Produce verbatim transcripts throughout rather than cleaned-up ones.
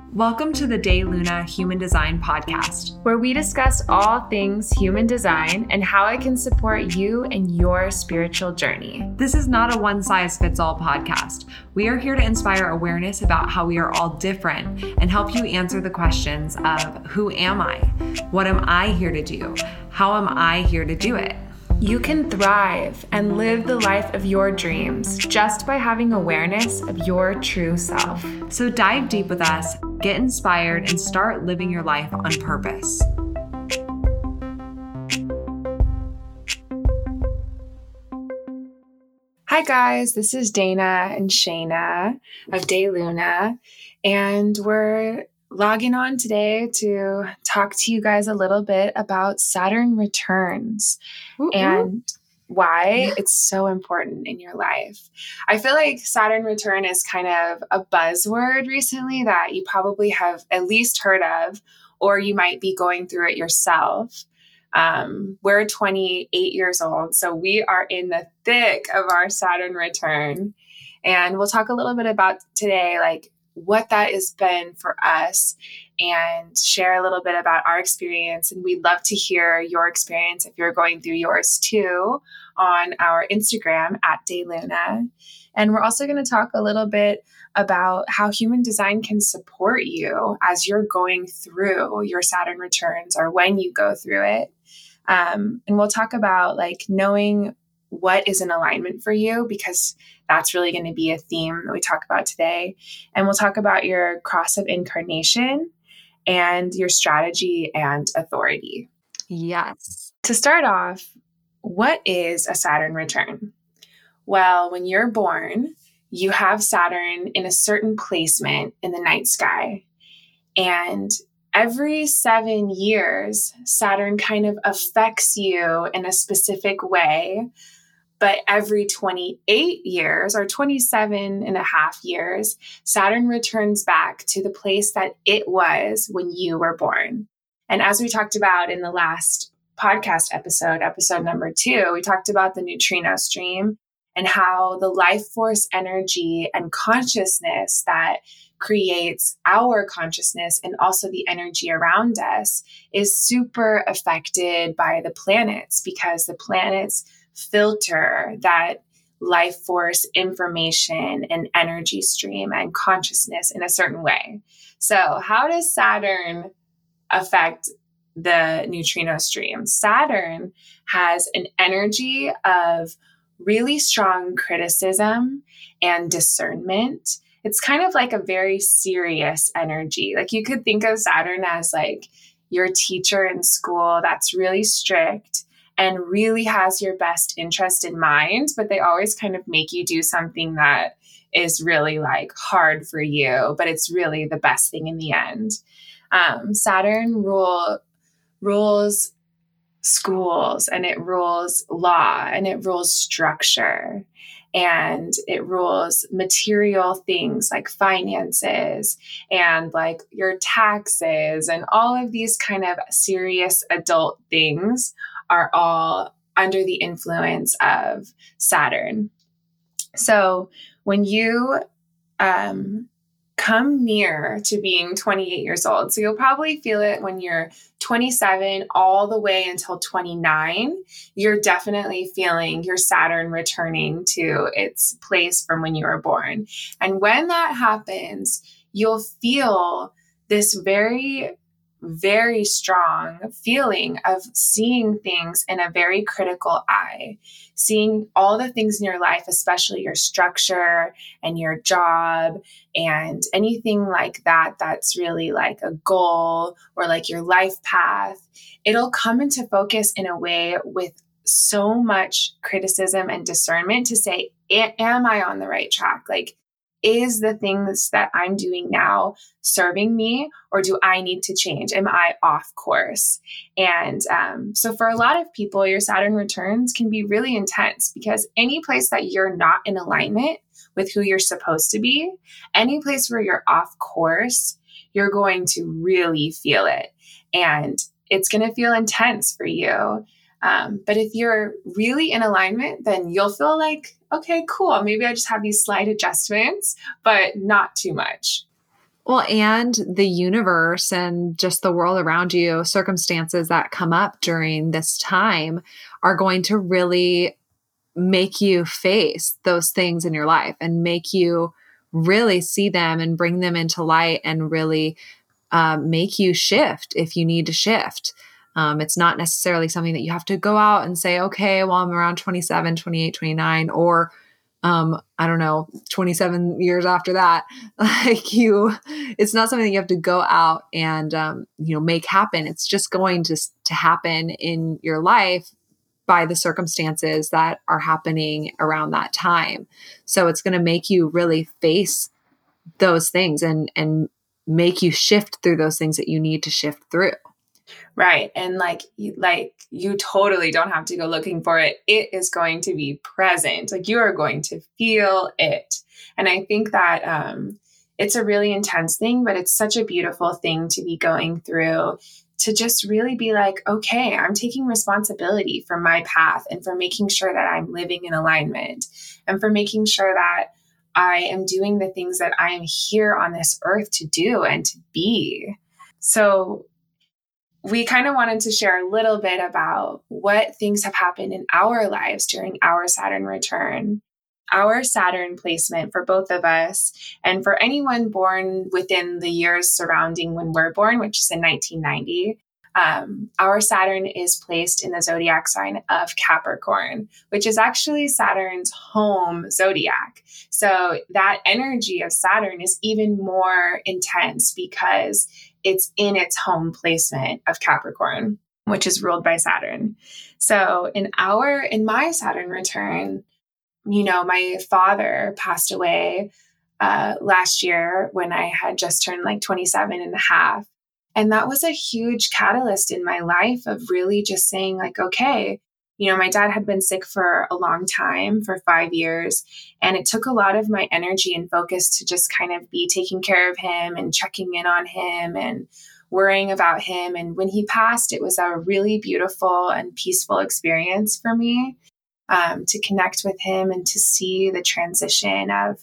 Welcome to the De Luna Human Design Podcast, where we discuss all things human design and how it can support you and your spiritual journey. This is not a one-size-fits-all podcast. We are here to inspire awareness about how we are all different and help you answer the questions of who am I? What am I here to do? How am I here to do it? You can thrive and live the life of your dreams just by having awareness of your true self. So dive deep with us, get inspired, and start living your life on purpose. Hi guys, this is Dana and Shayna of De Luna, and we're logging on today to talk to you guys a little bit about Saturn returns Ooh, and why yeah. it's so important in your life. I feel like Saturn return is kind of a buzzword recently that you probably have at least heard of, or you might be going through it yourself. Um, we're twenty-eight years old, so we are in the thick of our Saturn return. And we'll talk a little bit about today, like what that has been for us, and share a little bit about our experience. And we'd love to hear your experience if you're going through yours too on our Instagram at De Luna. And we're also going to talk a little bit about how human design can support you as you're going through your Saturn returns or when you go through it. Um, and we'll talk about like knowing what is in alignment for you, because that's really going to be a theme that we talk about today. And we'll talk about your cross of incarnation and your strategy and authority. Yes. To start off, what is a Saturn return? Well, when you're born, you have Saturn in a certain placement in the night sky. And every seven years, Saturn kind of affects you in a specific way. But every twenty-eight years or twenty-seven and a half years, Saturn returns back to the place that it was when you were born. And as we talked about in the last podcast episode, episode number two, we talked about the neutrino stream and how the life force energy and consciousness that creates our consciousness and also the energy around us is super affected by the planets, because the planets filter that life force information and energy stream and consciousness in a certain way. So how does Saturn affect the neutrino stream? Saturn has an energy of really strong criticism and discernment. It's kind of like a very serious energy. Like you could think of Saturn as like your teacher in school that's really strict and really has your best interest in mind, but they always kind of make you do something that is really like hard for you, but it's really the best thing in the end. Um, Saturn rule rules schools, and it rules law, and it rules structure, and it rules material things like finances and like your taxes, and all of these kind of serious adult things are all under the influence of Saturn. So when you um, come near to being twenty-eight years old, so you'll probably feel it when you're twenty-seven all the way until twenty-nine, you're definitely feeling your Saturn returning to its place from when you were born. And when that happens, you'll feel this very very strong feeling of seeing things in a very critical eye, seeing all the things in your life, especially your structure and your job and anything like that, that's really like a goal or like your life path. It'll come into focus in a way with so much criticism and discernment to say, am I on the right track? Like, is the things that I'm doing now serving me, or do I need to change? Am I off course? And um, so for a lot of people, your Saturn returns can be really intense, because any place that you're not in alignment with who you're supposed to be, any place where you're off course, you're going to really feel it. And it's going to feel intense for you. Um, but if you're really in alignment, then you'll feel like, okay, cool. Maybe I just have these slight adjustments, but not too much. Well, and the universe and just the world around you, circumstances that come up during this time are going to really make you face those things in your life and make you really see them and bring them into light and really um, make you shift if you need to shift. Um, it's not necessarily something that you have to go out and say, okay, well, I'm around twenty-seven, twenty-eight, twenty-nine, or um, I don't know, twenty-seven years after that. Like you, it's not something that you have to go out and, um, you know, make happen. It's just going to, to happen in your life by the circumstances that are happening around that time. So it's going to make you really face those things and, and make you shift through those things that you need to shift through. Right. And like, like you totally don't have to go looking for it. It is going to be present. Like you are going to feel it. And I think that, um, it's a really intense thing, but it's such a beautiful thing to be going through, to just really be like, okay, I'm taking responsibility for my path and for making sure that I'm living in alignment and for making sure that I am doing the things that I am here on this earth to do and to be. So we kind of wanted to share a little bit about what things have happened in our lives during our Saturn return. Our Saturn placement for both of us, and for anyone born within the years surrounding when we're born, which is in nineteen ninety, um, our Saturn is placed in the zodiac sign of Capricorn, which is actually Saturn's home zodiac. So that energy of Saturn is even more intense because it's in its home placement of Capricorn, which is ruled by Saturn. So in our, in my Saturn return, you know, my father passed away uh, last year when I had just turned like twenty-seven and a half. And that was a huge catalyst in my life of really just saying like, okay, you know, my dad had been sick for a long time, for five years. And it took a lot of my energy and focus to just kind of be taking care of him and checking in on him and worrying about him. And when he passed, it was a really beautiful and peaceful experience for me. Um, to connect with him and to see the transition of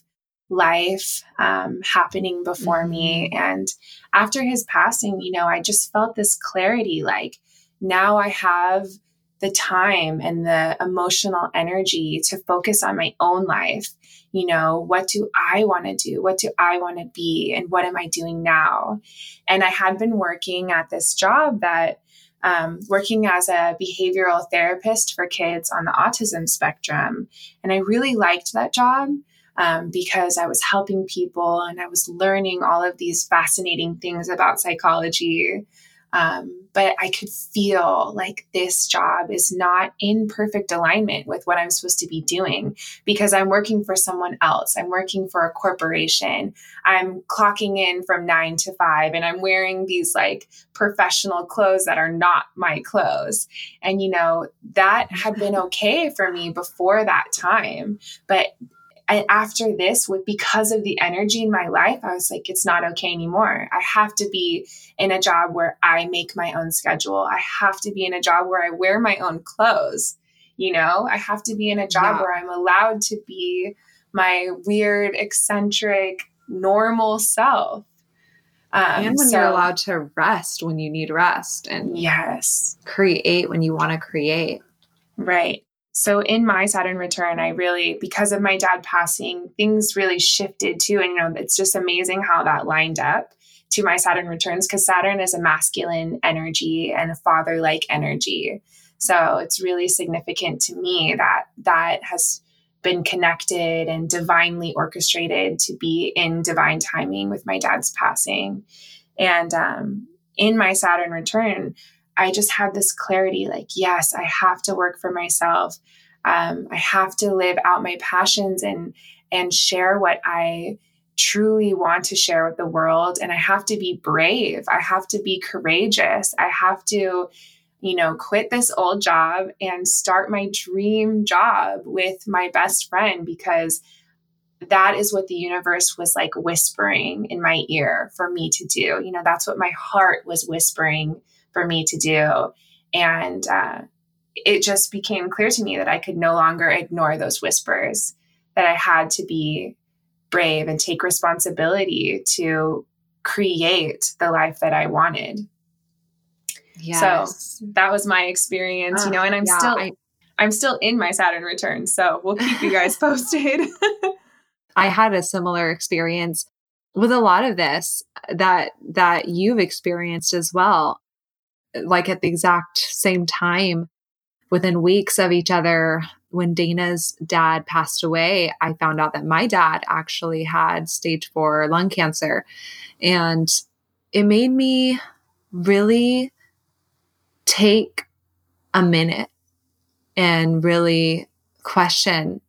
life um, happening before mm-hmm. me. And after his passing, you know, I just felt this clarity, like now I have the time and the emotional energy to focus on my own life. You know, what do I want to do? What do I want to be? And what am I doing now? And I had been working at this job that Um, working as a behavioral therapist for kids on the autism spectrum. And I really liked that job um, because I was helping people and I was learning all of these fascinating things about psychology. Um, but I could feel like this job is not in perfect alignment with what I'm supposed to be doing because I'm working for someone else. I'm working for a corporation. I'm clocking in from nine to five and I'm wearing these like professional clothes that are not my clothes. And, you know, that had been okay for me before that time. But And after this, with because of the energy in my life, I was like, it's not okay anymore. I have to be in a job where I make my own schedule. I have to be in a job where I wear my own clothes. You know, I have to be in a job yeah. where I'm allowed to be my weird, eccentric, normal self. Um, and when so, you're allowed to rest when you need rest and yes, create when you want to create. Right. So in my Saturn return, I really, because of my dad passing, things really shifted too. And, you know, it's just amazing how that lined up to my Saturn returns because Saturn is a masculine energy and a father-like energy. So it's really significant to me that that has been connected and divinely orchestrated to be in divine timing with my dad's passing. And um, in my Saturn return, I just had this clarity, like, yes, I have to work for myself. Um, I have to live out my passions and, and share what I truly want to share with the world. And I have to be brave. I have to be courageous. I have to, you know, quit this old job and start my dream job with my best friend, because that is what the universe was like whispering in my ear for me to do. You know, that's what my heart was whispering for me to do. And uh, it just became clear to me that I could no longer ignore those whispers, that I had to be brave and take responsibility to create the life that I wanted. Yes. So that was my experience, Uh, you know, and I'm yeah, still, I, I'm still in my Saturn return. So we'll keep you guys posted. I had a similar experience with a lot of this that, that you've experienced as well. Like at the exact same time, within weeks of each other, when Dana's dad passed away, I found out that my dad actually had stage four lung cancer. And it made me really take a minute and really question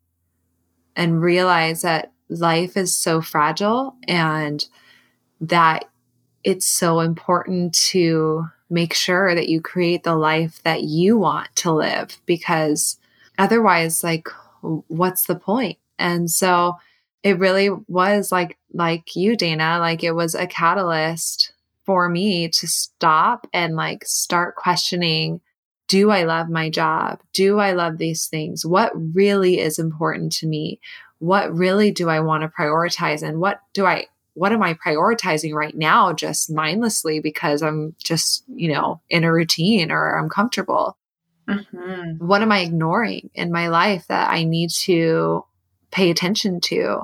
and realize that life is so fragile and that it's so important to make sure that you create the life that you want to live, because otherwise, like, what's the point? And so it really was like, like you, Dana, like it was a catalyst for me to stop and like start questioning, do I love my job? Do I love these things? What really is important to me? What really do I want to prioritize? And what do I what am I prioritizing right now just mindlessly because I'm just, you know, in a routine or I'm comfortable? Mm-hmm. What am I ignoring in my life that I need to pay attention to?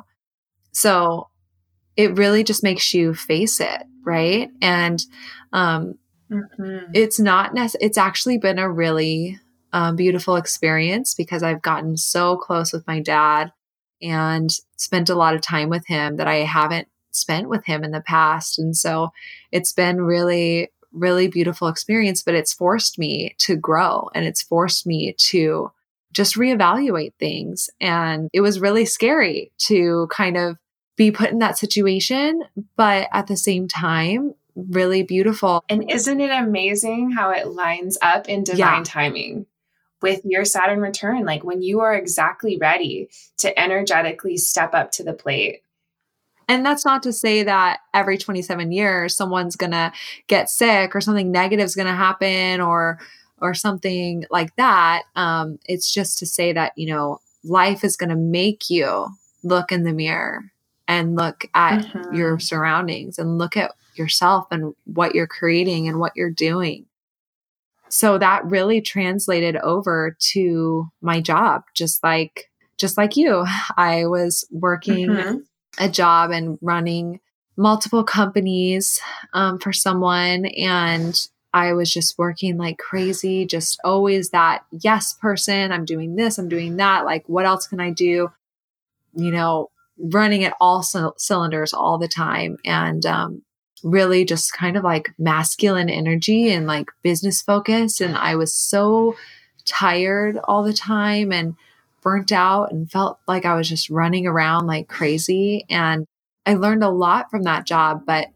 So it really just makes you face it, right? And um, mm-hmm. it's not necessarily, it's actually been a really um, beautiful experience because I've gotten so close with my dad and spent a lot of time with him that I haven't spent with him in the past. And so it's been really, really beautiful experience, but it's forced me to grow and it's forced me to just reevaluate things. And it was really scary to kind of be put in that situation, but at the same time, really beautiful. And isn't it amazing how it lines up in divine yeah. timing with your Saturn return? Like when you are exactly ready to energetically step up to the plate. And that's not to say that every twenty-seven years, someone's going to get sick or something negative is going to happen or, or something like that. Um, it's just to say that, you know, life is going to make you look in the mirror and look at mm-hmm. your surroundings and look at yourself and what you're creating and what you're doing. So that really translated over to my job, just like, just like you. I was working mm-hmm. a job and running multiple companies um, for someone. And I was just working like crazy, just always that yes person. I'm doing this, I'm doing that. Like, what else can I do? You know, running at all c- cylinders all the time. And um, really just kind of like masculine energy and like business focus. And I was so tired all the time and burnt out and felt like I was just running around like crazy. And I learned a lot from that job, but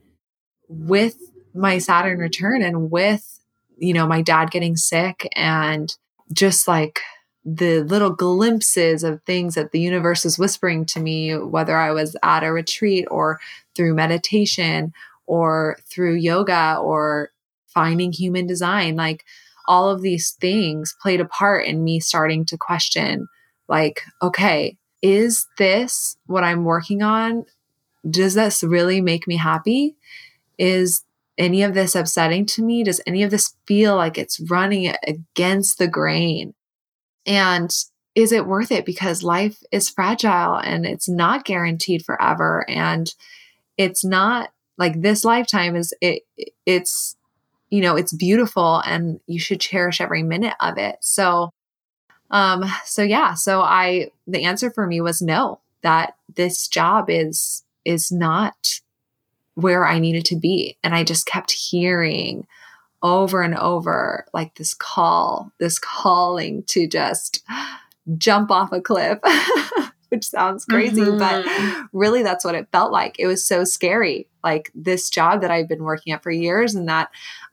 with my Saturn return and with, you know, my dad getting sick and just like the little glimpses of things that the universe is whispering to me, whether I was at a retreat or through meditation or through yoga or finding human design, like all of these things played a part in me starting to question, like, okay, is this what I'm working on? Does this really make me happy? Is any of this upsetting to me? Does any of this feel like it's running against the grain? And is it worth it? Because life is fragile and it's not guaranteed forever. And it's not like this lifetime is it, it's, you know, it's beautiful and you should cherish every minute of it. So, um, so yeah, so I, the answer for me was no, that this job is, is not where I needed to be. And I just kept hearing over and over, like this call, this calling to just jump off a cliff, which sounds crazy, mm-hmm. but really that's what it felt like. It was so scary. Like this job that I've been working at for years and that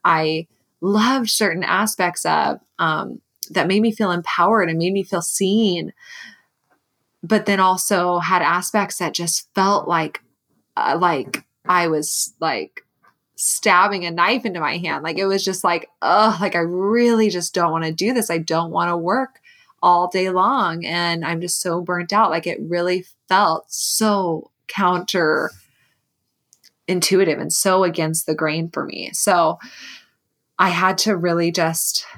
I loved certain aspects of, um, that made me feel empowered and made me feel seen, but then also had aspects that just felt like, uh, like I was like, stabbing a knife into my hand. Like it was just like, oh, like I really just don't want to do this. I don't want to work all day long. And I'm just so burnt out. Like it really felt so counter intuitive and so against the grain for me. So I had to really just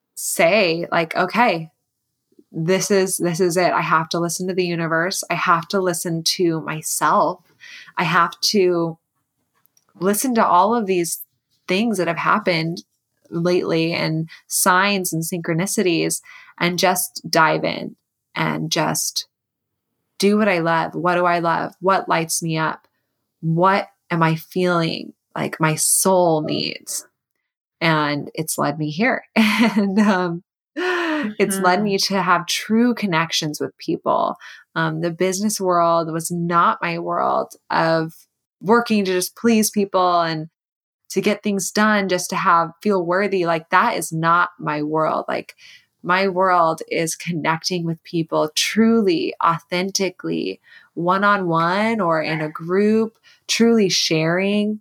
say like, okay, this is, this is it. I have to listen to the universe. I have to listen to myself. I have to listen to all of these things that have happened lately and signs and synchronicities and just dive in and just do what I love. What do I love? What lights me up? What am I feeling like my soul needs? And it's led me here. And um, mm-hmm. it's led me to have true connections with people. Um, the business world was not my world of working to just please people and to get things done just to have feel worthy. Like that is not my world. Like my world is connecting with people truly, authentically, one-on-one or in a group, truly sharing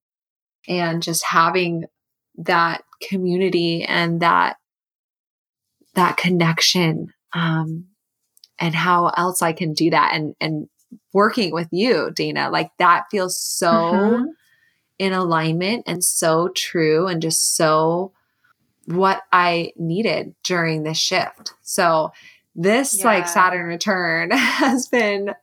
and just having that community and that, that connection. Um, and how else I can do that. And, and working with you, Dana, like that feels so mm-hmm. in alignment and so true and just so what I needed during this shift. So this yeah. like Saturn return has been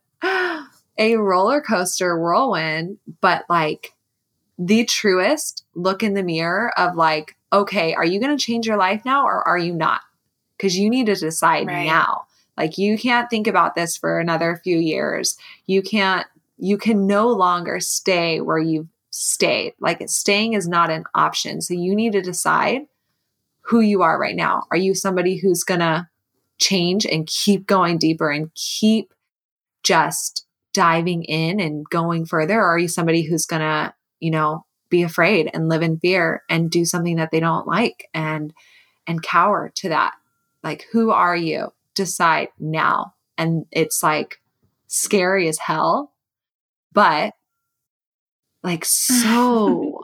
a roller coaster whirlwind, but like the truest look in the mirror of like, okay, are you going to change your life now or are you not? Because you need to decide right. now. Like you can't think about this for another few years. You can't, you can no longer stay where you've stayed. Like staying is not an option. So you need to decide who you are right now. Are you somebody who's going to change and keep going deeper and keep just diving in and going further? Or are you somebody who's going to, you know, be afraid and live in fear and do something that they don't like and, and cower to that? Like, who are you? Decide now. And it's like scary as hell, but like so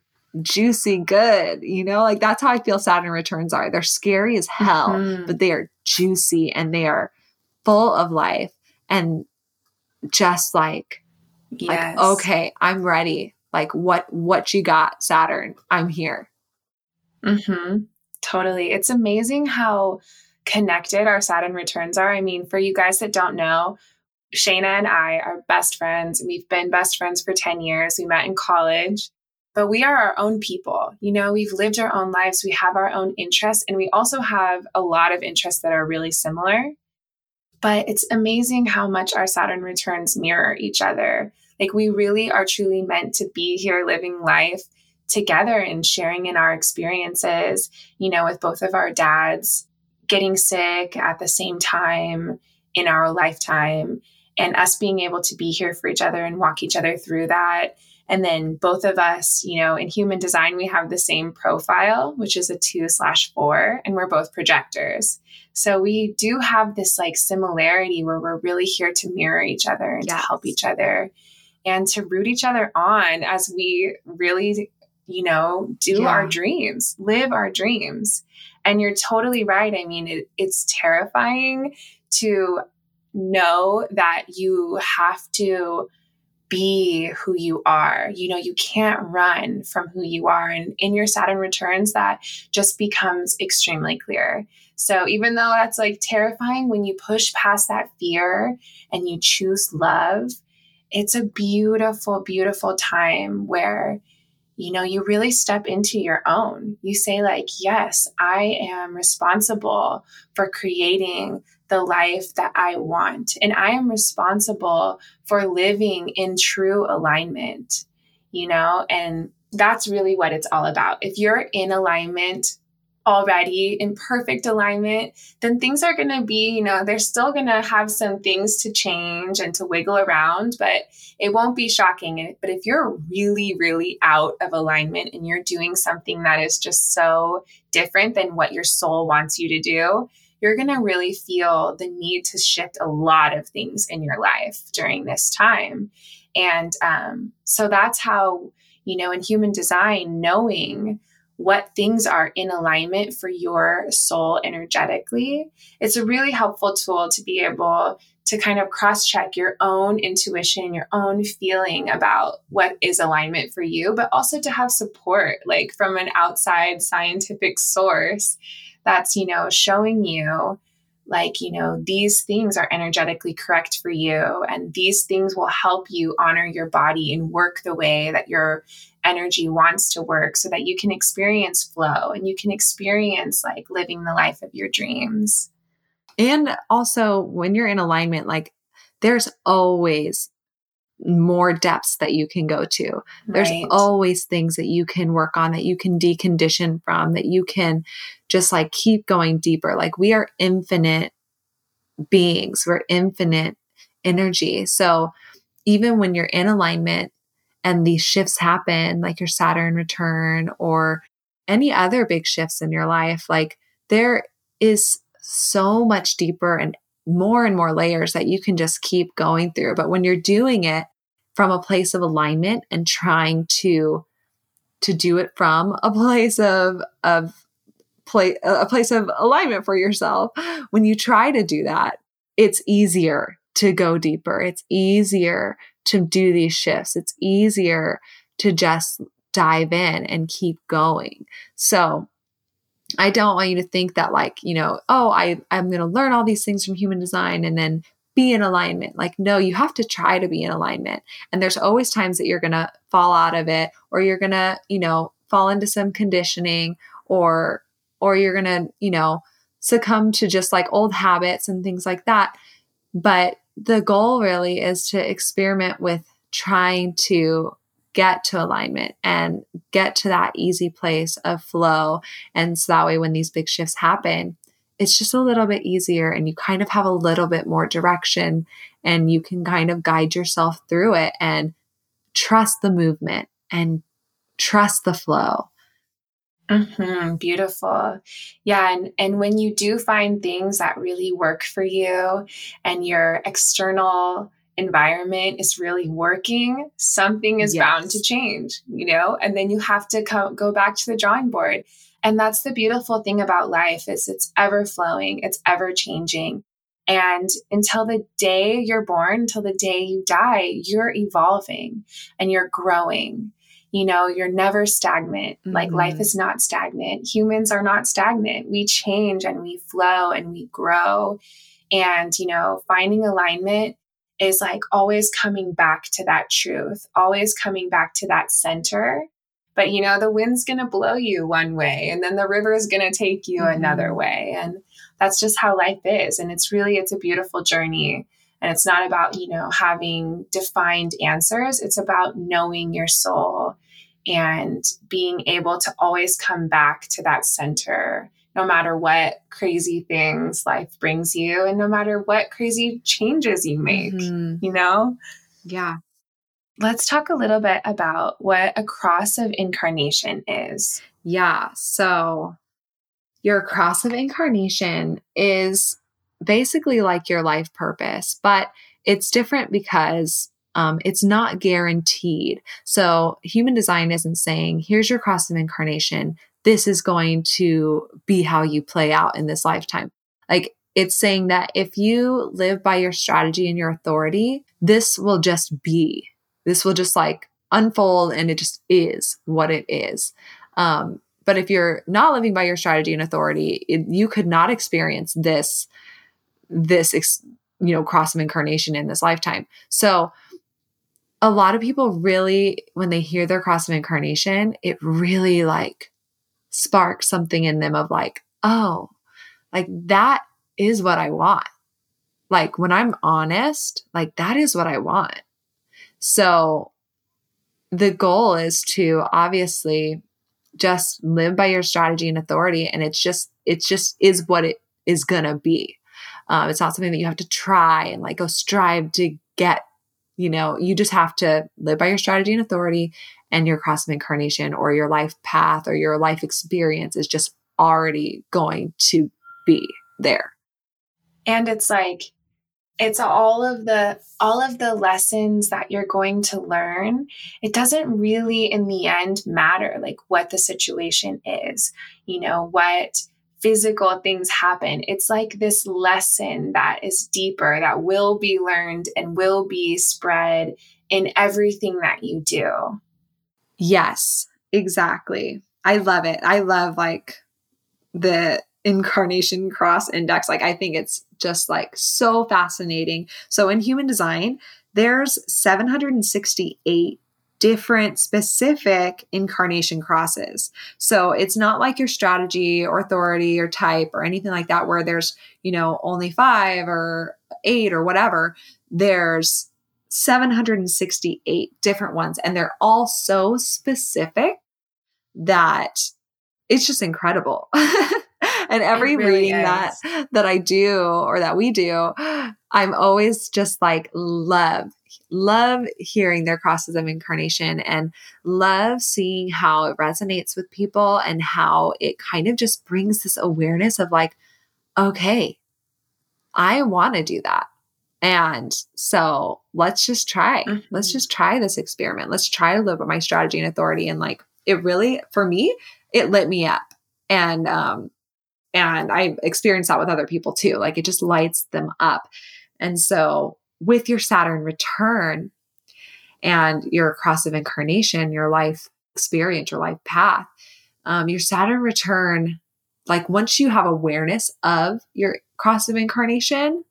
juicy good, you know, like that's how I feel Saturn returns are. They're scary as hell, mm-hmm. but they are juicy and they are full of life and just like, yes. like, okay, I'm ready. Like what, what you got, Saturn, I'm here. Mm-hmm. Totally. It's amazing how connected our Saturn returns are. I mean, for you guys that don't know, Shayna and I are best friends. We've been best friends for ten years. We met in college, but we are our own people. You know, we've lived our own lives. We have our own interests, and we also have a lot of interests that are really similar. But it's amazing how much our Saturn returns mirror each other. Like we really are truly meant to be here living life together and sharing in our experiences, you know, with both of our dads getting sick at the same time in our lifetime and us being able to be here for each other and walk each other through that. And then both of us, you know, in human design, we have the same profile, which is a two slash four, and we're both projectors. So we do have this like similarity where we're really here to mirror each other and yes. to help each other and to root each other on as we really, you know, do yeah. our dreams, live our dreams. And you're totally right. I mean, it, it's terrifying to know that you have to be who you are. You know, you can't run from who you are. And in your Saturn returns, that just becomes extremely clear. So even though that's like terrifying, when you push past that fear and you choose love, it's a beautiful, beautiful time where you know, you really step into your own. You say like, yes, I am responsible for creating the life that I want. And I am responsible for living in true alignment, you know, and that's really what it's all about. If you're in alignment already, in perfect alignment, then things are going to be, you know, they're still going to have some things to change and to wiggle around, but it won't be shocking. But if you're really, really out of alignment and you're doing something that is just so different than what your soul wants you to do, you're going to really feel the need to shift a lot of things in your life during this time. And um, so that's how, you know, in human design, knowing what things are in alignment for your soul energetically, it's a really helpful tool to be able to kind of cross-check your own intuition, your own feeling about what is alignment for you, but also to have support, like from an outside scientific source that's, you know, showing you like, you know, these things are energetically correct for you, and these things will help you honor your body and work the way that your energy wants to work so that you can experience flow and you can experience like living the life of your dreams. And also when you're in alignment, like there's always more depths that you can go to. There's Right. always things that you can work on, that you can decondition from, that you can just like keep going deeper. Like we are infinite beings, we're infinite energy. So even when you're in alignment and these shifts happen, like your Saturn return or any other big shifts in your life, like there is so much deeper and more and more layers that you can just keep going through. But when you're doing it from a place of alignment and trying to to do it from a place of of play a place of alignment for yourself, when you try to do that, it's easier to go deeper. It's easier to do these shifts. It's easier to just dive in and keep going. So I don't want you to think that like, you know, oh, I, I'm going to learn all these things from human design and then be in alignment. Like, no, you have to try to be in alignment. And there's always times that you're going to fall out of it, or you're going to, you know, fall into some conditioning, or, or you're going to, you know, succumb to just like old habits and things like that. But the goal really is to experiment with trying to get to alignment and get to that easy place of flow. And so that way, when these big shifts happen, it's just a little bit easier and you kind of have a little bit more direction and you can kind of guide yourself through it and trust the movement and trust the flow. Mm-hmm. Beautiful. Yeah. And, and when you do find things that really work for you and your external environment is really working, something is Yes. bound to change, you know, and then you have to co- go back to the drawing board. And that's the beautiful thing about life is it's ever flowing, it's ever changing. And until the day you're born, until the day you die, you're evolving and you're growing. You know, you're never stagnant. Mm-hmm. Like life is not stagnant. Humans are not stagnant. We change and we flow and we grow. And, you know, finding alignment is like always coming back to that truth, always coming back to that center. But, you know, the wind's going to blow you one way and then the river is going to take you mm-hmm. another way. And that's just how life is. And it's really, it's a beautiful journey. And it's not about, you know, having defined answers. It's about knowing your soul and being able to always come back to that center, no matter what crazy things life brings you and no matter what crazy changes you make, mm-hmm. you know? Yeah. Let's talk a little bit about what a cross of incarnation is. Yeah. So your cross of incarnation is basically like your life purpose, but it's different because um, it's not guaranteed. So human design isn't saying, here's your cross of incarnation. This is going to be how you play out in this lifetime. Like it's saying that if you live by your strategy and your authority, this will just be, this will just like unfold and it just is what it is. Um, but if you're not living by your strategy and authority, it, you could not experience this this, you know, cross of incarnation in this lifetime. So a lot of people really, when they hear their cross of incarnation, it really like sparks something in them of like, oh, like that is what I want. Like when I'm honest, like that is what I want. So the goal is to obviously just live by your strategy and authority. And it's just, it's just is what it is going to be. Um, it's not something that you have to try and like go strive to get, you know, you just have to live by your strategy and authority, and your cross of incarnation or your life path or your life experience is just already going to be there. And it's like, it's all of the, all of the lessons that you're going to learn. It doesn't really in the end matter like what the situation is, you know, what physical things happen. It's like this lesson that is deeper, that will be learned and will be spread in everything that you do. Yes, exactly. I love it. I love like the incarnation cross index. Like, I think it's just like so fascinating. So in human design, there's seven hundred sixty-eight different specific incarnation crosses. So it's not like your strategy or authority or type or anything like that, where there's, you know, only five or eight or whatever. There's seven hundred sixty-eight different ones, and they're all so specific that it's just incredible. And every really reading is. that that I do or that we do, I'm always just like love, love hearing their crosses of incarnation and love seeing how it resonates with people and how it kind of just brings this awareness of like, okay, I want to do that. And so let's just try. Mm-hmm. Let's just try this experiment. Let's try to live with my strategy and authority. And like, it really, for me, it lit me up. And, um, and I experienced that with other people too. Like, it just lights them up. And so with your Saturn return and your cross of incarnation, your life experience, your life path, um, your Saturn return, like once you have awareness of your cross of incarnation,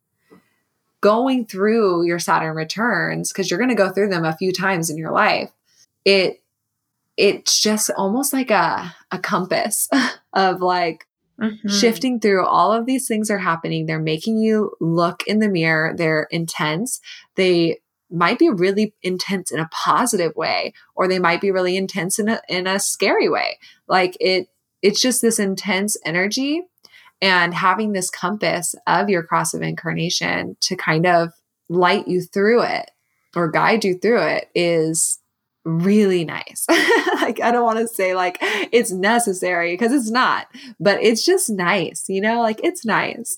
going through your Saturn returns, because you're going to go through them a few times in your life, it it's just almost like a, a compass of like, mm-hmm. shifting through all of these things are happening. They're making you look in the mirror. They're intense. They might be really intense in a positive way, or they might be really intense in a, in a scary way. Like it, it's just this intense energy, and having this compass of your cross of incarnation to kind of light you through it or guide you through it is really nice. Like, I don't want to say like it's necessary, because it's not, but it's just nice, you know, like it's nice.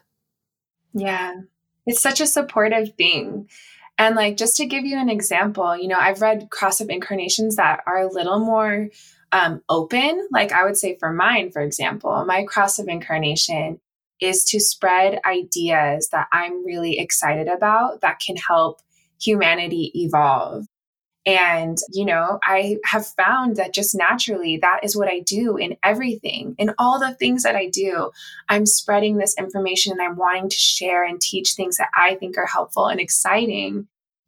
Yeah. It's such a supportive thing. And like, just to give you an example, you know, I've read cross of incarnations that are a little more um, open. Like I would say for mine, for example, my cross of incarnation is to spread ideas that I'm really excited about that can help humanity evolve. And, you know, I have found that just naturally, that is what I do in everything, in all the things that I do. I'm spreading this information and I'm wanting to share and teach things that I think are helpful and exciting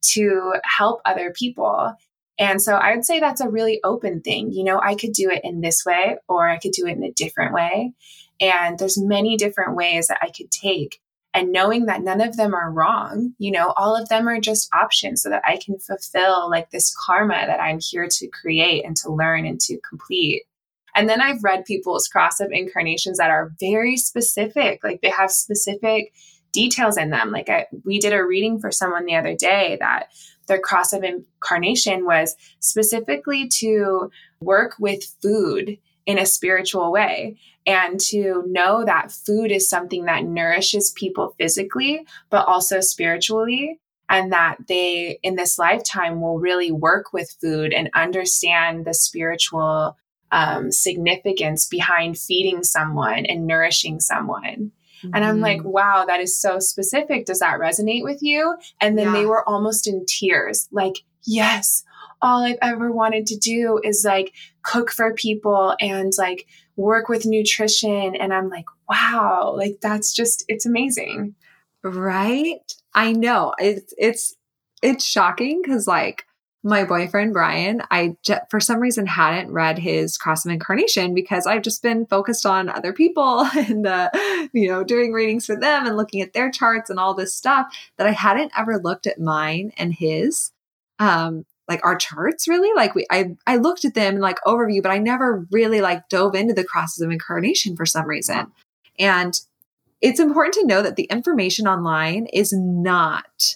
to help other people. And so I would say that's a really open thing. You know, I could do it in this way, or I could do it in a different way. And there's many different ways that I could take. And knowing that none of them are wrong, you know, all of them are just options so that I can fulfill like this karma that I'm here to create and to learn and to complete. And then I've read people's cross of incarnations that are very specific, like they have specific details in them. Like I, we did a reading for someone the other day that their cross of incarnation was specifically to work with food in a spiritual way, and to know that food is something that nourishes people physically, but also spiritually, and that they in this lifetime will really work with food and understand the spiritual um, significance behind feeding someone and nourishing someone. Mm-hmm. And I'm like, wow, that is so specific. Does that resonate with you? And then yeah. They were almost in tears, like, yes, all I've ever wanted to do is like cook for people and like work with nutrition. And I'm like, wow, like that's just, it's amazing. Right? I know. It's, it's, it's shocking because like my boyfriend, Brian, I j- for some reason hadn't read his cross of incarnation because I've just been focused on other people and, uh, you know, doing readings for them and looking at their charts and all this stuff, that I hadn't ever looked at mine and his, um, like our charts really. Like we, I, I looked at them in like overview, but I never really like dove into the crosses of incarnation for some reason. And it's important to know that the information online is not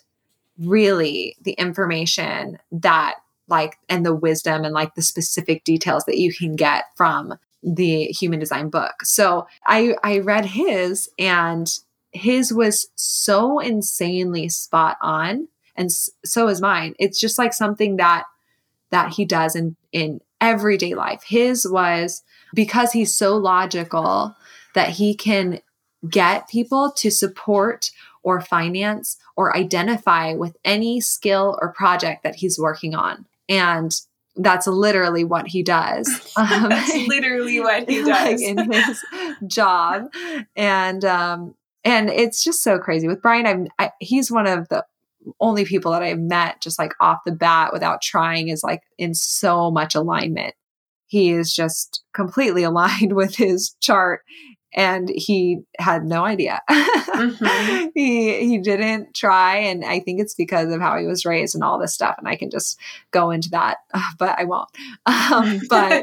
really the information that like, and the wisdom and like the specific details that you can get from the human design book. So I, I read his, and his was so insanely spot on. And so is mine. It's just like something that, that he does in, in everyday life. His was, because he's so logical, that he can get people to support or finance or identify with any skill or project that he's working on. And that's literally what he does. Um, that's literally what he does like in his job. And, um, and it's just so crazy with Brian. I'm, I, he's one of the only people that I've met just like off the bat without trying is like in so much alignment. He is just completely aligned with his chart. And he had no idea. Mm-hmm. he he didn't try. And I think it's because of how he was raised and all this stuff. And I can just go into that, but I won't. Um, but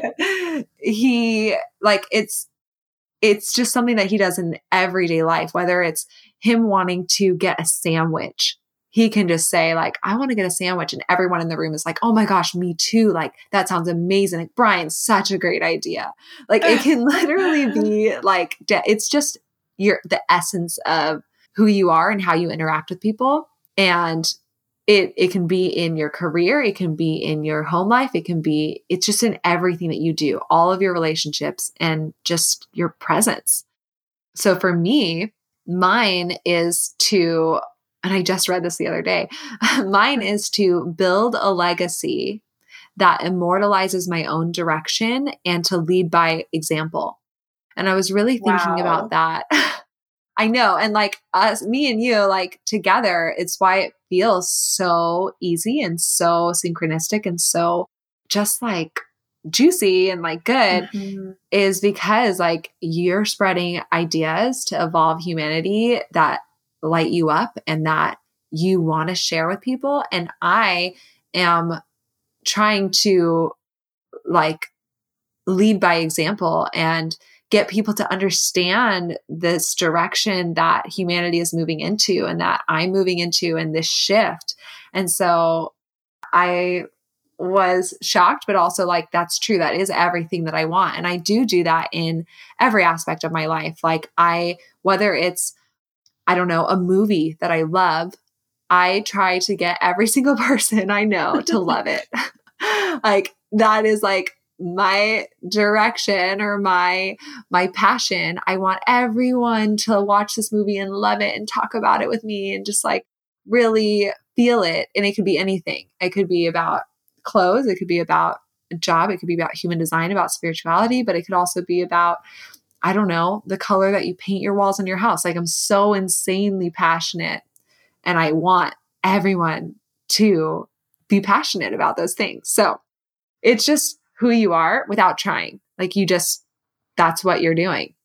he like, it's, it's just something that he does in everyday life, whether it's him wanting to get a sandwich. He can just say like, I want to get a sandwich. And everyone in the room is like, oh my gosh, me too. Like, that sounds amazing. Like, Brian, such a great idea. Like it can literally be like, it's just your, the essence of who you are and how you interact with people. And it, it can be in your career. It can be in your home life. It can be, it's just in everything that you do, all of your relationships and just your presence. So for me, mine is to, and I just read this the other day, mine is to build a legacy that immortalizes my own direction and to lead by example. And I was really thinking wow. about that. I know. And like us, me and you, like together, it's why it feels so easy and so synchronistic and so just like juicy and like good mm-hmm. is because like you're spreading ideas to evolve humanity that light you up and that you want to share with people. And I am trying to like lead by example and get people to understand this direction that humanity is moving into and that I'm moving into and this shift. And so I was shocked, but also like, that's true. That is everything that I want. And I do do that in every aspect of my life. Like I, whether it's I don't know, a movie that I love, I try to get every single person I know to love it. Like that is like my direction or my, my passion. I want everyone to watch this movie and love it and talk about it with me and just like really feel it. And it could be anything. It could be about clothes. It could be about a job. It could be about human design, about spirituality, but it could also be about I don't know, the color that you paint your walls in your house. Like I'm so insanely passionate and I want everyone to be passionate about those things. So it's just who you are without trying. Like you just, that's what you're doing.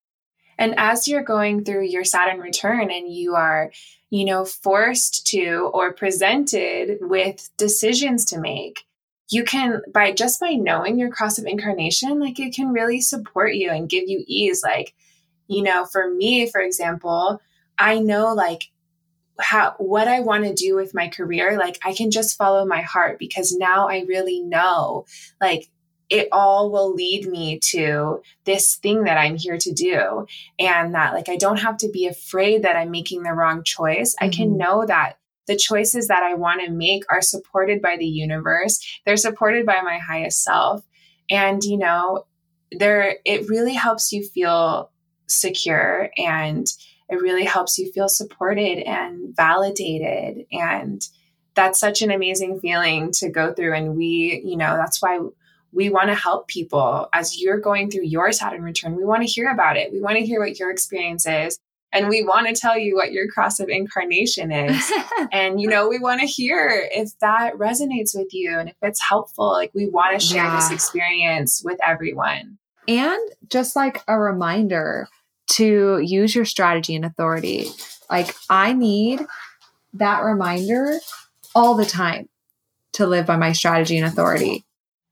And as you're going through your Saturn return and you are, you know, forced to or presented with decisions to make, you can, by just by knowing your cross of incarnation, like it can really support you and give you ease. Like, you know, for me, for example, I know like how, what I want to do with my career. Like I can just follow my heart because now I really know like it all will lead me to this thing that I'm here to do. And that like, I don't have to be afraid that I'm making the wrong choice. Mm-hmm. I can know that the choices that I want to make are supported by the universe. They're supported by my highest self. And, you know, there, it really helps you feel secure and it really helps you feel supported and validated. And that's such an amazing feeling to go through. And we, you know, that's why we want to help people as you're going through your Saturn return. We want to hear about it. We want to hear what your experience is. And we want to tell you what your cross of incarnation is. And, you know, we want to hear if that resonates with you and if it's helpful. Like we want to share yeah. this experience with everyone. And just like a reminder to use your strategy and authority. Like I need that reminder all the time to live by my strategy and authority.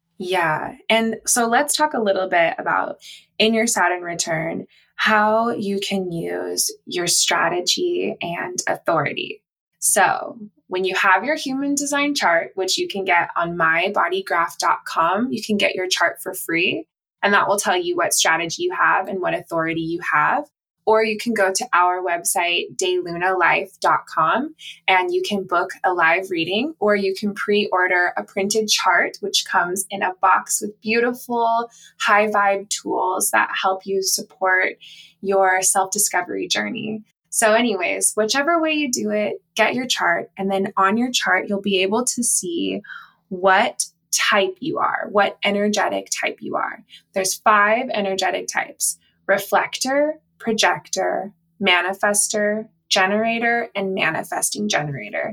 Yeah. And so let's talk a little bit about in your Saturn return, how you can use your strategy and authority. So when you have your human design chart, which you can get on my body graph dot com, you can get your chart for free. And that will tell you what strategy you have and what authority you have. Or you can go to our website, day luna life dot com, and you can book a live reading, or you can pre-order a printed chart, which comes in a box with beautiful high vibe tools that help you support your self-discovery journey. So anyways, whichever way you do it, get your chart. And then on your chart, you'll be able to see what type you are, what energetic type you are. There's five energetic types: reflector, projector, manifester, generator, and manifesting generator.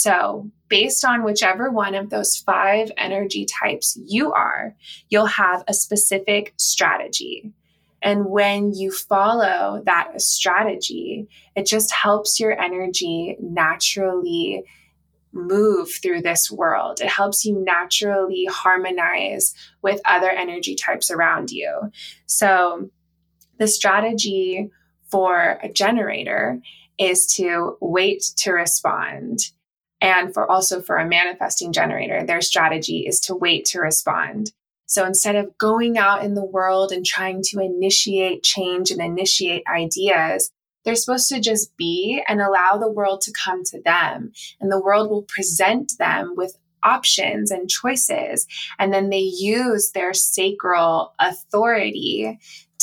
So based on whichever one of those five energy types you are, you'll have a specific strategy. And when you follow that strategy, it just helps your energy naturally move through this world. It helps you naturally harmonize with other energy types around you. So the strategy for a generator is to wait to respond. And for also for a manifesting generator, their strategy is to wait to respond. So instead of going out in the world and trying to initiate change and initiate ideas, they're supposed to just be and allow the world to come to them. And the world will present them with options and choices. And then they use their sacral authority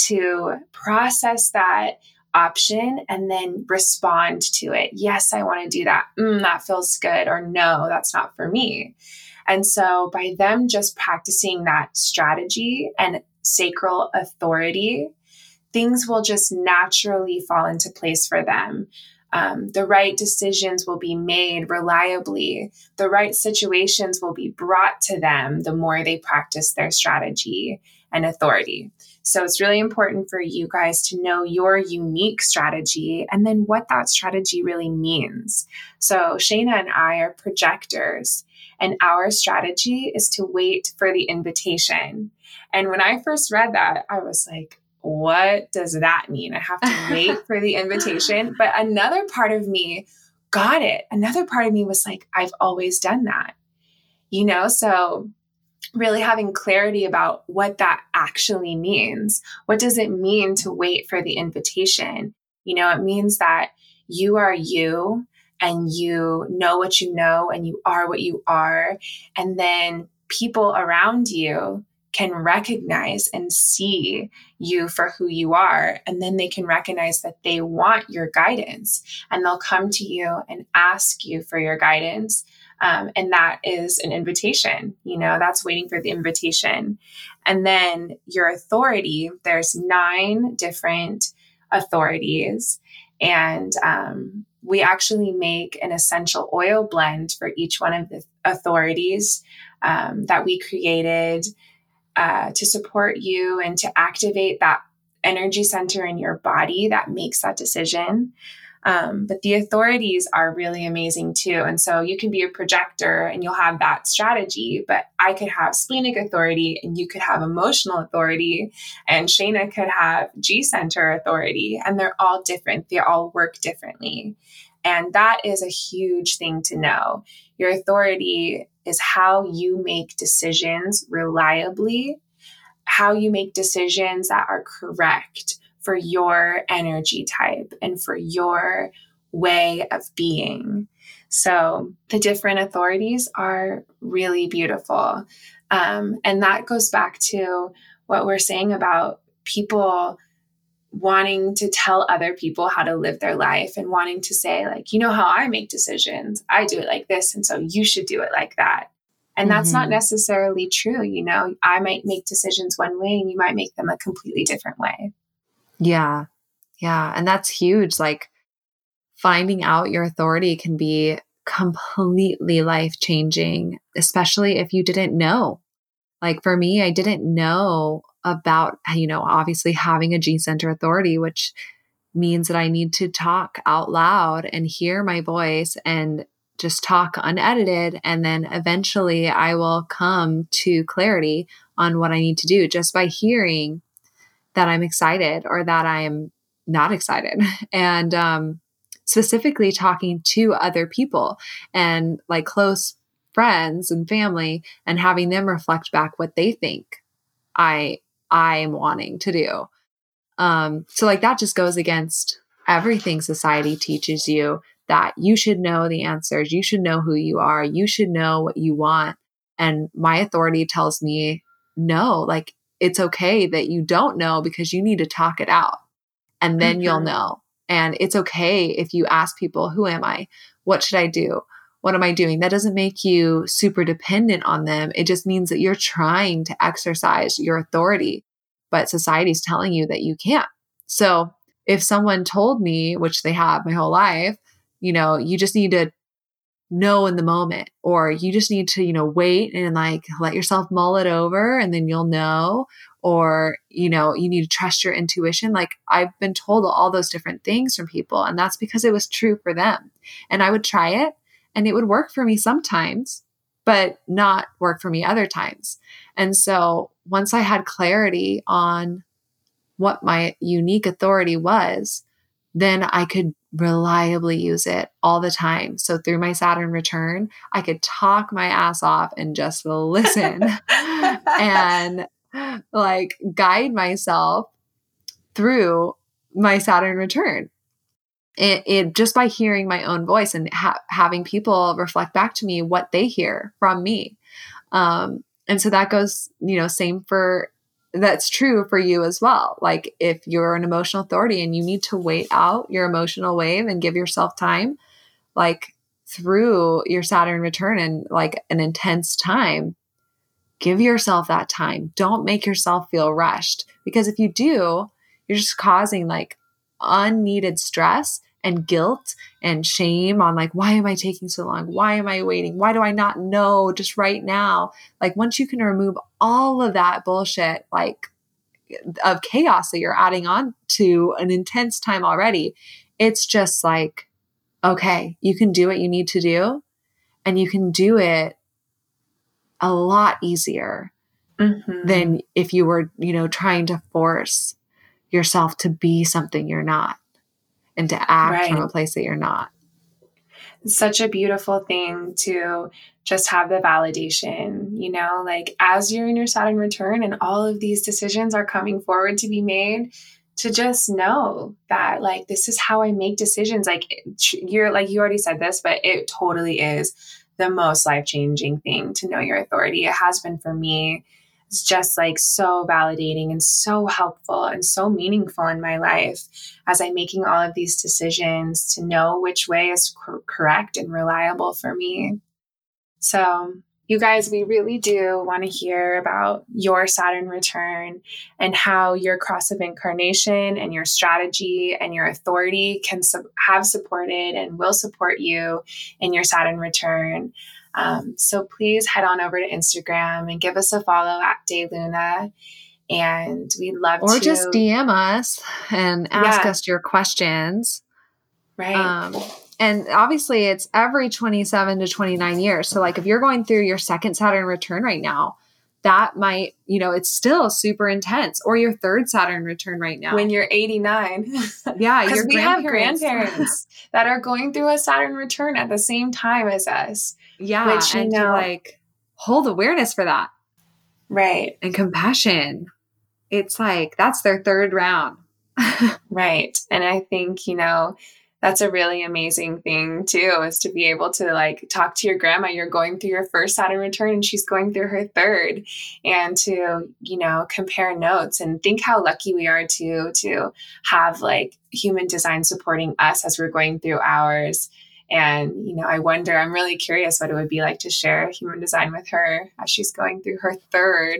to process that option and then respond to it. Yes, I want to do that. Mm, that feels good. Or no, that's not for me. And so by them just practicing that strategy and sacral authority, things will just naturally fall into place for them. Um, the right decisions will be made reliably. The right situations will be brought to them the more they practice their strategy and authority. So it's really important for you guys to know your unique strategy and then what that strategy really means. So Shayna and I are projectors, and our strategy is to wait for the invitation. And when I first read that, I was like, what does that mean? I have to wait for the invitation. But another part of me got it. Another part of me was like, I've always done that, you know? So really having clarity about what that actually means. What does it mean to wait for the invitation? You know, it means that you are you and you know what you know and you are what you are. And then people around you can recognize and see you for who you are. And then they can recognize that they want your guidance and they'll come to you and ask you for your guidance. Um, and that is an invitation, you know, that's waiting for the invitation. And then your authority, there's nine different authorities. And um, we actually make an essential oil blend for each one of the authorities um, that we created uh, to support you and to activate that energy center in your body that makes that decision. Um, but the authorities are really amazing too. And so you can be a projector and you'll have that strategy, but I could have splenic authority and you could have emotional authority and Shayna could have G center authority, and they're all different. They all work differently. And that is a huge thing to know. Your authority is how you make decisions reliably, how you make decisions that are correct for your energy type and for your way of being. So the different authorities are really beautiful. Um, and that goes back to what we're saying about people wanting to tell other people how to live their life and wanting to say, like, you know how I make decisions, I do it like this, and so you should do it like that. And that's mm-hmm. not necessarily true. You know, I might make decisions one way and you might make them a completely different way. Yeah. Yeah. And that's huge. Like finding out your authority can be completely life-changing, especially if you didn't know. Like for me, I didn't know about, you know, obviously having a G center authority, which means that I need to talk out loud and hear my voice and just talk unedited. And then eventually I will come to clarity on what I need to do just by hearing that I'm excited or that I'm not excited. And um, specifically talking to other people and like close friends and family and having them reflect back what they think I I am wanting to do. Um, so like that just goes against everything society teaches you, that you should know the answers. You should know who you are. You should know what you want. And my authority tells me, no, like it's okay that you don't know, because you need to talk it out and then mm-hmm. you'll know. And it's okay if you ask people, who am I? What should I do? What am I doing? That doesn't make you super dependent on them. It just means that you're trying to exercise your authority, but society's telling you that you can't. So if someone told me, which they have my whole life, you know, you just need to know in the moment, or you just need to, you know, wait and like let yourself mull it over and then you'll know, or, you know, you need to trust your intuition. Like I've been told all those different things from people, and that's because it was true for them. And I would try it and it would work for me sometimes, but not work for me other times. And so once I had clarity on what my unique authority was, then I could reliably use it all the time. So through my Saturn return, I could talk my ass off and just listen and like guide myself through my Saturn return. It, it just by hearing my own voice and ha- having people reflect back to me what they hear from me. Um, and so that goes, you know, same for that's true for you as well. Like if you're an emotional authority and you need to wait out your emotional wave and give yourself time, like through your Saturn return and like an intense time, give yourself that time. Don't make yourself feel rushed, because if you do, you're just causing like unneeded stress and guilt and shame on like, why am I taking so long? Why am I waiting? Why do I not know just right now? Like once you can remove all of that bullshit, like of chaos that you're adding on to an intense time already, it's just like, okay, you can do what you need to do, and you can do it a lot easier mm-hmm. than if you were, you know, trying to force yourself to be something you're not and to act right. from a place that you're not. It's such a beautiful thing to just have the validation, you know, like as you're in your Saturn return and all of these decisions are coming forward to be made, to just know that like, this is how I make decisions. Like you're like, you already said this, but it totally is the most life-changing thing to know your authority. It has been for me. It's just like so validating and so helpful and so meaningful in my life as I'm making all of these decisions to know which way is cor- correct and reliable for me. So you guys, we really do want to hear about your Saturn return and how your cross of incarnation and your strategy and your authority can su- have supported and will support you in your Saturn return. Um, so please head on over to Instagram and give us a follow at DayLuna. And we'd love or to. Or just D M us and ask yeah. us your questions. Right. Um, and obviously it's every twenty-seven to twenty-nine years. So like if you're going through your second Saturn return right now, that might, you know, it's still super intense, or your third Saturn return right now. When you're eighty-nine. Yeah. Because we have grandparents that are going through a Saturn return at the same time as us. Yeah. Which, you and know, to like hold awareness for that. Right. And compassion. It's like, that's their third round. Right. And I think, you know, that's a really amazing thing too, is to be able to like talk to your grandma. You're going through your first Saturn return and she's going through her third, and to, you know, compare notes and think how lucky we are to, to have like human design supporting us as we're going through ours. And, you know, I wonder, I'm really curious what it would be like to share human design with her as she's going through her third.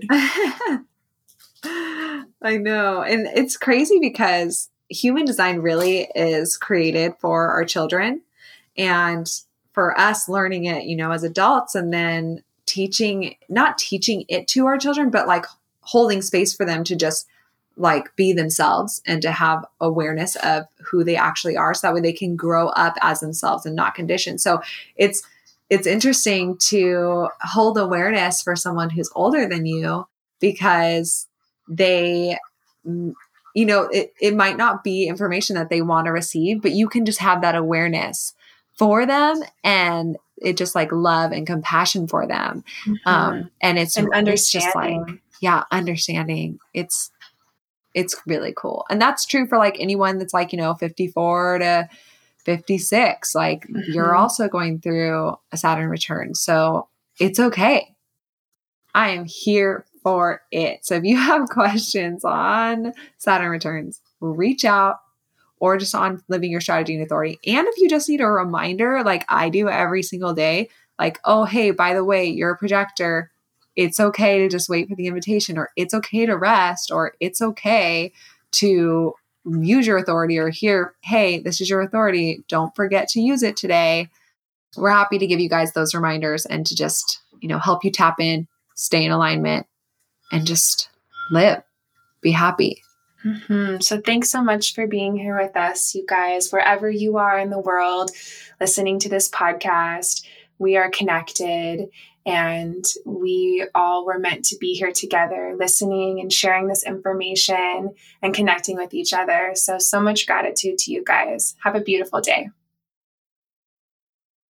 I know. And it's crazy because human design really is created for our children, and for us learning it, you know, as adults, and then teaching, not teaching it to our children, but like holding space for them to just like be themselves and to have awareness of who they actually are. So that way they can grow up as themselves and not conditioned. So it's, it's interesting to hold awareness for someone who's older than you, because they, you know, it, it might not be information that they want to receive, but you can just have that awareness for them, and it just like love and compassion for them. Mm-hmm. Um, and it's, and understanding. It's just like, yeah, understanding. It's, it's really cool. And that's true for like anyone that's like, you know, fifty-four to fifty-six. Like mm-hmm. you're also going through a Saturn return. So it's okay. I am here for it. So if you have questions on Saturn returns, reach out, or just on living your strategy and authority. And if you just need a reminder, like I do every single day, like, oh, hey, by the way, you're a projector. It's okay to just wait for the invitation, or it's okay to rest, or it's okay to use your authority, or here, hey, this is your authority. Don't forget to use it today. We're happy to give you guys those reminders and to just, you know, help you tap in, stay in alignment, and just live, be happy. Mm-hmm. So thanks so much for being here with us, you guys, wherever you are in the world, listening to this podcast. We are connected, and we all were meant to be here together, listening and sharing this information and connecting with each other. So, so much gratitude to you guys. Have a beautiful day.